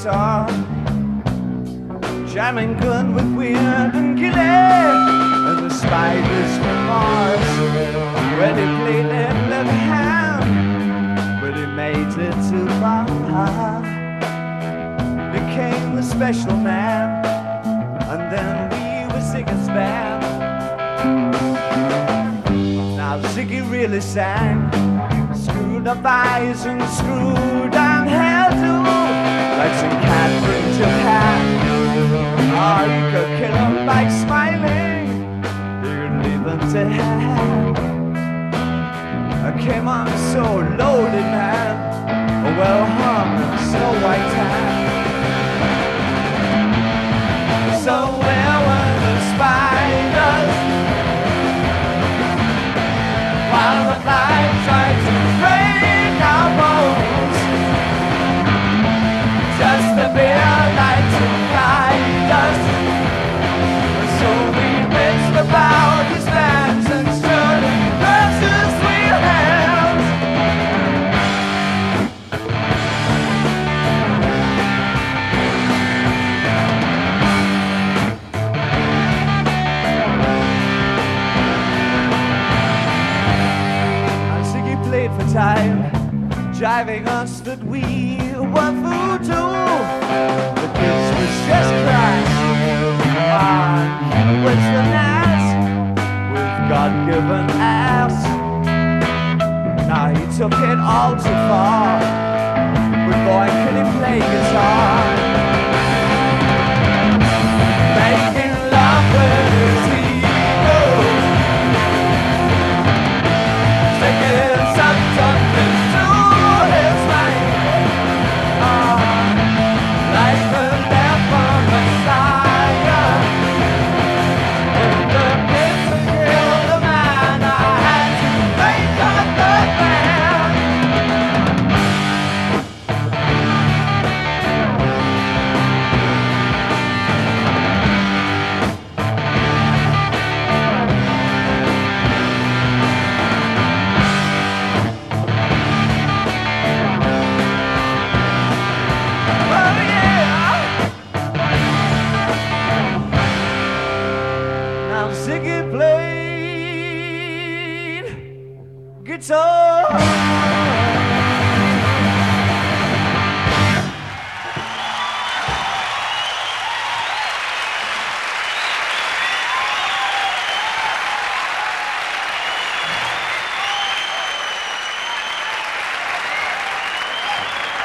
guitar, jamming good with Weird and Gilly and the Spiders from Mars. When he played that left hand, but he made it too far. Became the special man, and then we were Ziggy's band. Now Ziggy really sang, screwed up eyes and screwed down hairdo, like some cat from Japan. Oh, you could kill him by smiling, you could leave him to hand. I came on so loaded, man, a well-hung and snow white tan. So where were the spiders while the flies tried to break our bones? Just the beer light to guide us. So we mixed about his hands and stood versus sweet hands. Ziggy played for time, driving us that we were voodoo. The kids was just crash, he was the ass with God-given ass. Now he took it all too far, but boy could he play guitar. Making love with his ego, sticking something into his mind. Like the leper Messiah, if the kids would kill the man, I had to make up the band. Oh yeah! Now Ziggy played guitar.